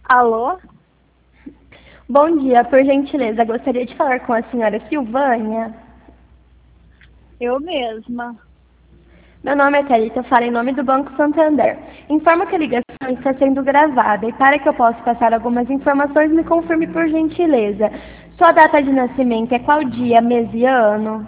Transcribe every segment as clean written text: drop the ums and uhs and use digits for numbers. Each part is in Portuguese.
Alô? Bom dia, por gentileza, gostaria de falar com a senhora Silvânia. Eu mesma. Meu nome é Thalita, eu falo em nome do Banco Santander. Informo que a ligação está sendo gravada e para que eu possa passar algumas informações, me confirme por gentileza. Sua data de nascimento é qual dia, mês e ano?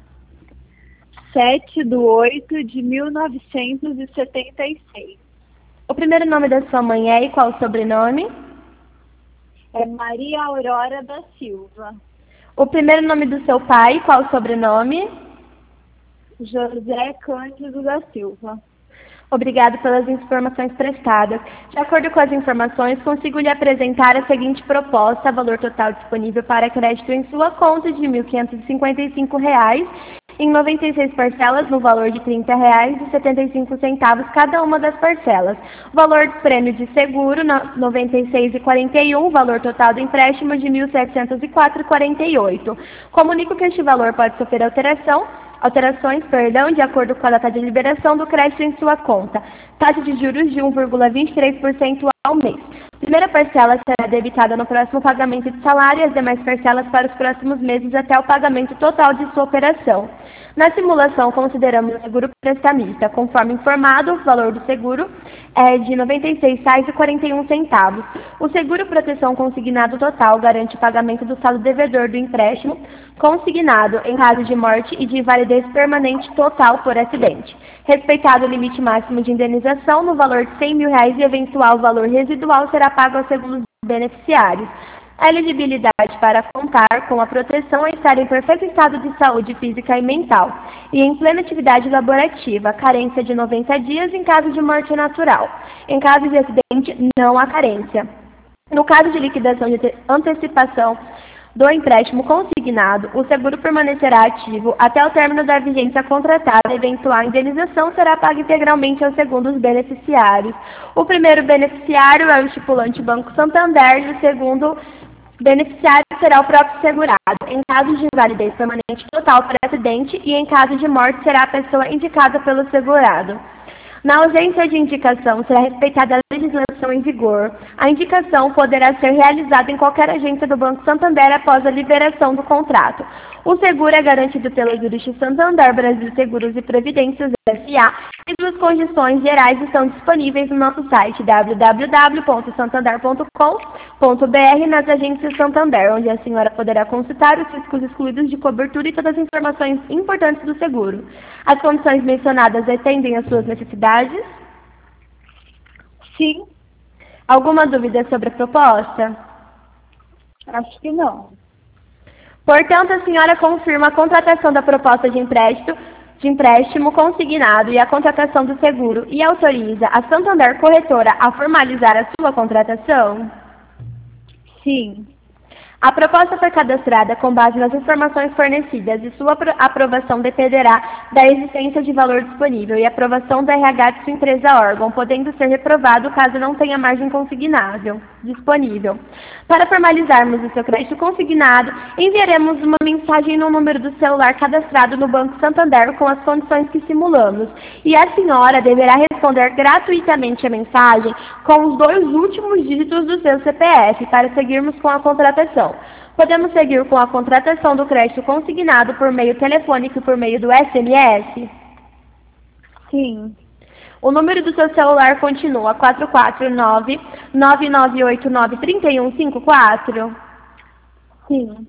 7/8/1976. O primeiro nome da sua mãe é e qual o sobrenome? É Maria Aurora da Silva. O primeiro nome do seu pai, qual o sobrenome? José Cândido da Silva. Obrigado pelas informações prestadas. De acordo com as informações, consigo lhe apresentar a seguinte proposta: valor total disponível para crédito em sua conta de R$ 1.555, em 96 parcelas, no valor de R$ 30,75 cada uma das parcelas. O valor do prêmio de seguro, R$ 96,41, valor total do empréstimo de R$ 1.704,48. Comunico que este valor pode sofrer alterações, de acordo com a data de liberação do crédito em sua conta. Taxa de juros de 1,23% ao mês. Primeira parcela será debitada no próximo pagamento de salário e as demais parcelas para os próximos meses até o pagamento total de sua operação. Na simulação, consideramos o seguro prestamista. Conforme informado, o valor do seguro é de R$ 96,41. O seguro proteção consignado total garante o pagamento do saldo devedor do empréstimo consignado em caso de morte e de invalidez permanente total por acidente. Respeitado o limite máximo de indenização no valor de R$ 100 mil e eventual valor residual será pago aos segundos beneficiários. A elegibilidade para contar com a proteção é estar em perfeito estado de saúde física e mental e em plena atividade laborativa, carência de 90 dias em caso de morte natural. Em caso de acidente, não há carência. No caso de liquidação de antecipação do empréstimo consignado, o seguro permanecerá ativo até o término da vigência contratada. A eventual indenização será paga integralmente aos segundos beneficiários. O primeiro beneficiário é o estipulante Banco Santander e o segundo beneficiário será o próprio segurado. Em caso de invalidez permanente total por acidente e em caso de morte será a pessoa indicada pelo segurado. Na ausência de indicação, será respeitada a legislação em vigor. A indicação poderá ser realizada em qualquer agência do Banco Santander após a liberação do contrato. O seguro é garantido pela Zurich Santander Brasil Seguros e Previdências S.A. e suas condições gerais estão disponíveis no nosso site www.santander.com.br nas agências Santander, onde a senhora poderá consultar os riscos excluídos de cobertura e todas as informações importantes do seguro. As condições mencionadas atendem às suas necessidades? Sim. Alguma dúvida sobre a proposta? Acho que não. Portanto, a senhora confirma a contratação da proposta de empréstimo consignado e a contratação do seguro e autoriza a Santander Corretora a formalizar a sua contratação? Sim. A proposta foi cadastrada com base nas informações fornecidas e sua aprovação dependerá da existência de valor disponível e aprovação do RH de sua empresa órgão, podendo ser reprovado caso não tenha margem consignável disponível. Para formalizarmos o seu crédito consignado, enviaremos uma mensagem no número do celular cadastrado no Banco Santander com as condições que simulamos, e a senhora deverá responder gratuitamente a mensagem com os 2 últimos dígitos do seu CPF para seguirmos com a contratação. Podemos seguir com a contratação do crédito consignado por meio telefônico e por meio do SMS? Sim. O número do seu celular continua 449-9989-3154? Sim.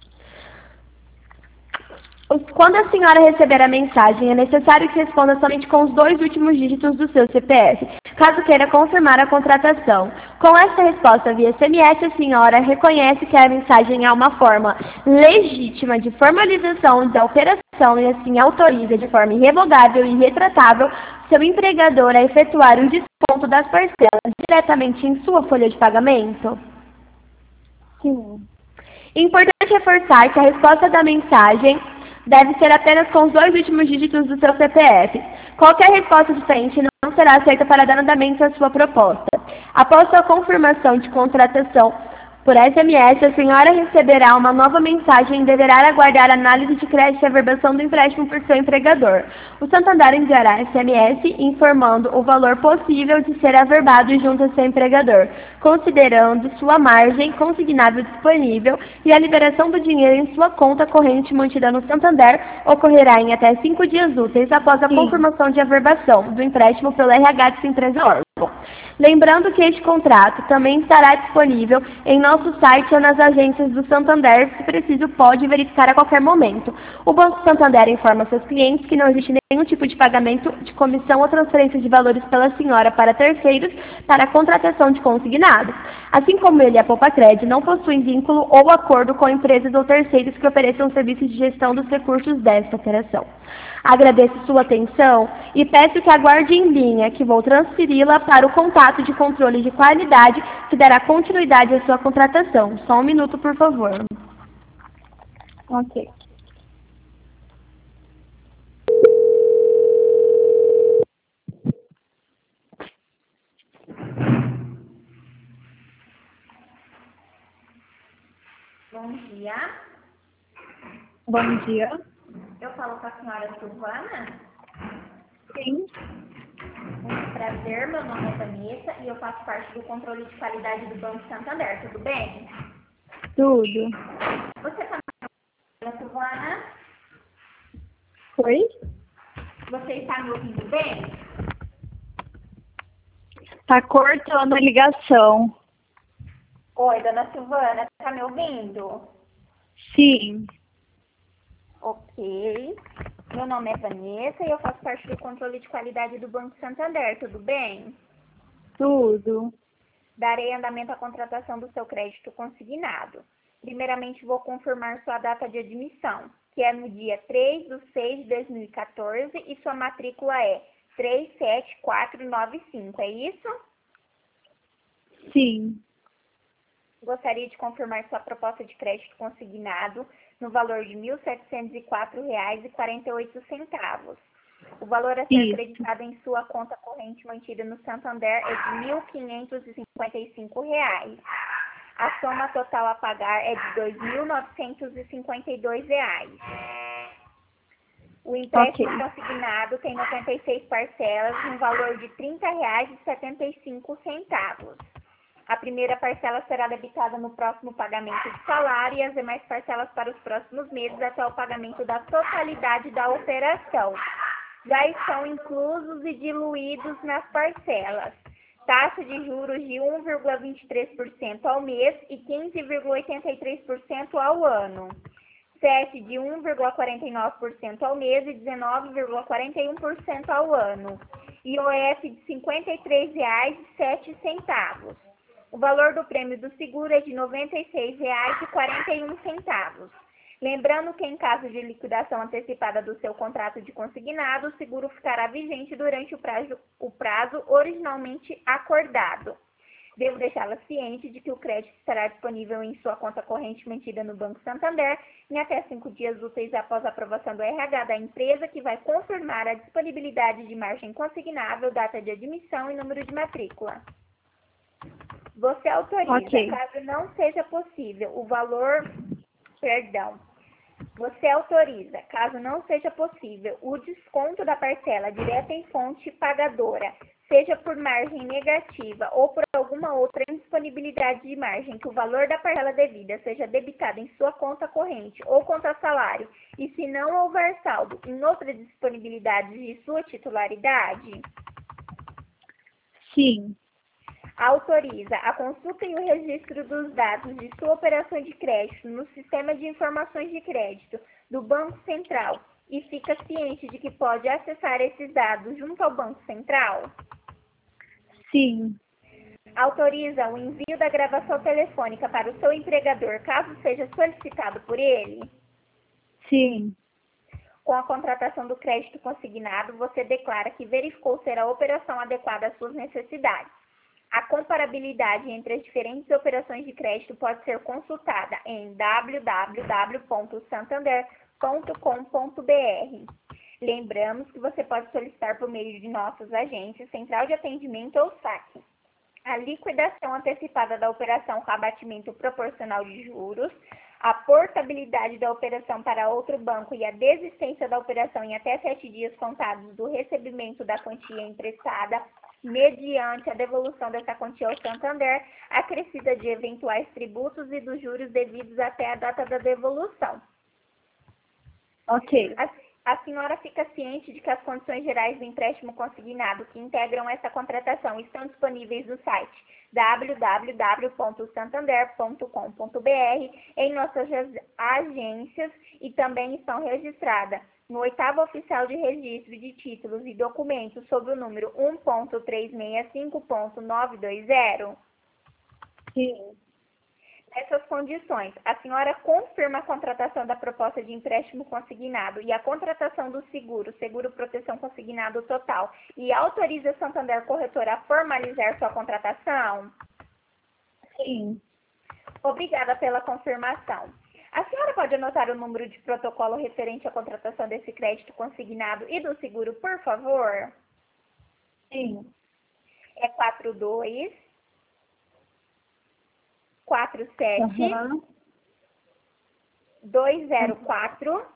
Quando a senhora receber a mensagem, é necessário que responda somente com os 2 últimos dígitos do seu CPF, caso queira confirmar a contratação. Com esta resposta via SMS, a senhora reconhece que a mensagem é uma forma legítima de formalização da operação e assim autoriza de forma irrevogável e irretratável seu empregador a efetuar um desconto das parcelas diretamente em sua folha de pagamento? Sim. Importante reforçar que a resposta da mensagem deve ser apenas com os 2 últimos dígitos do seu CPF. Qualquer resposta diferente não será aceita para dar andamento à sua proposta. Após sua confirmação de contratação, Por SMS, a senhora receberá uma nova mensagem e deverá aguardar a análise de crédito e averbação do empréstimo por seu empregador. O Santander enviará SMS informando o valor possível de ser averbado junto a seu empregador, considerando sua margem consignável disponível, e a liberação do dinheiro em sua conta corrente mantida no Santander ocorrerá em até 5 dias úteis após a Sim. confirmação de averbação do empréstimo pelo RH de sua empresa órgão. Lembrando que este contrato também estará disponível em nosso site ou nas agências do Santander, se preciso pode verificar a qualquer momento. O Banco Santander informa seus clientes que não existe nenhum tipo de pagamento de comissão ou transferência de valores pela senhora para terceiros para a contratação de consignados. Assim como ele e a Poupa-Cred não possuem vínculo ou acordo com empresas ou terceiros que ofereçam serviços de gestão dos recursos desta operação. Agradeço sua atenção e peço que aguarde em linha, que vou transferi-la para o contato de controle de qualidade, que dará continuidade à sua contratação. Só um minuto, por favor. Ok. Bom dia. Bom dia. Eu falo com a senhora Silvana. Sim. Muito prazer, meu nome é Vanessa e eu faço parte do controle de qualidade do Banco Santander, tudo bem? Tudo. Você está me ouvindo, Silvana? Oi? Você está me ouvindo bem? Tá cortando a ligação. Oi, dona Silvana, está me ouvindo? Sim. Ok. Meu nome é Vanessa e eu faço parte do controle de qualidade do Banco Santander, tudo bem? Tudo. Darei andamento à contratação do seu crédito consignado. Primeiramente, vou confirmar sua data de admissão, que é no dia 3/6/2014 e sua matrícula é 37495, é isso? Sim. Gostaria de confirmar sua proposta de crédito consignado no valor de R$ 1.704,48. O valor a ser Isso. acreditado em sua conta corrente mantida no Santander é de R$ 1.555. A soma total a pagar é de R$ 2.952. O empréstimo Ok. consignado tem 96 parcelas no valor de R$ 30,75. A primeira parcela será debitada no próximo pagamento de salário e as demais parcelas para os próximos meses até o pagamento da totalidade da operação. Já estão inclusos e diluídos nas parcelas taxa de juros de 1,23% ao mês e 15,83% ao ano, SET de 1,49% ao mês e 19,41% ao ano, IOF de R$ 53,07. O valor do prêmio do seguro é de R$ 96,41. Lembrando que, em caso de liquidação antecipada do seu contrato de consignado, o seguro ficará vigente durante o prazo originalmente acordado. Devo deixá-la ciente de que o crédito estará disponível em sua conta corrente mantida no Banco Santander em até 5 dias úteis após a aprovação do RH da empresa, que vai confirmar a disponibilidade de margem consignável, data de admissão e número de matrícula. Você autoriza, Ok. caso não seja possível, Você autoriza, caso não seja possível, o desconto da parcela direta em fonte pagadora, seja por margem negativa ou por alguma outra indisponibilidade de margem, que o valor da parcela devida seja debitado em sua conta corrente ou conta salário, e se não houver saldo em outra disponibilidade de sua titularidade, Sim. autoriza a consulta e o registro dos dados de sua operação de crédito no Sistema de Informações de Crédito do Banco Central e fica ciente de que pode acessar esses dados junto ao Banco Central? Sim. Autoriza o envio da gravação telefônica para o seu empregador, caso seja solicitado por ele? Sim. Com a contratação do crédito consignado, você declara que verificou ser a operação adequada às suas necessidades. A comparabilidade entre as diferentes operações de crédito pode ser consultada em www.santander.com.br. Lembramos que você pode solicitar por meio de nossas agências, central de atendimento ou saque. a liquidação antecipada da operação com abatimento proporcional de juros, a portabilidade da operação para outro banco e a desistência da operação em até 7 dias contados do recebimento da quantia emprestada, mediante a devolução dessa quantia ao Santander, acrescida de eventuais tributos e dos juros devidos até a data da devolução. Ok. A senhora fica ciente de que as condições gerais do empréstimo consignado que integram essa contratação estão disponíveis no site www.santander.com.br, em nossas agências e também estão registradas no 8º Oficial de Registro de Títulos e Documentos sob o número 1.365.920. Sim. Nessas condições, a senhora confirma a contratação da proposta de empréstimo consignado e a contratação do seguro proteção consignado total, e autoriza a Santander Corretora a formalizar sua contratação? Sim. Obrigada pela confirmação. A senhora pode anotar o número de protocolo referente à contratação desse crédito consignado e do seguro, por favor? Sim. É 42 47 Aham. 204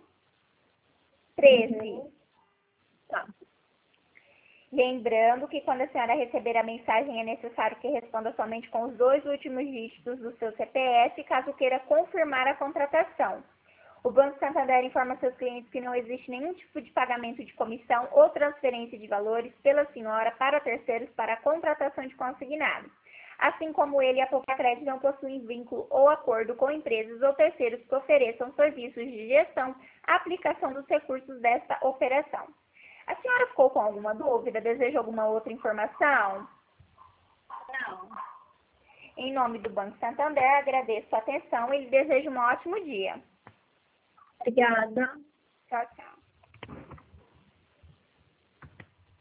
13. Tá. Lembrando que quando a senhora receber a mensagem é necessário que responda somente com os 2 últimos dígitos do seu CPF, caso queira confirmar a contratação. O Banco Santander informa seus clientes que não existe nenhum tipo de pagamento de comissão ou transferência de valores pela senhora para terceiros para a contratação de consignado. Assim como ele e a Poucacred não possuem vínculo ou acordo com empresas ou terceiros que ofereçam serviços de gestão, aplicação dos recursos desta operação. A senhora ficou com alguma dúvida? Deseja alguma outra informação? Não. Em nome do Banco Santander, agradeço a atenção e lhe desejo um ótimo dia. Obrigada. Tchau, tchau.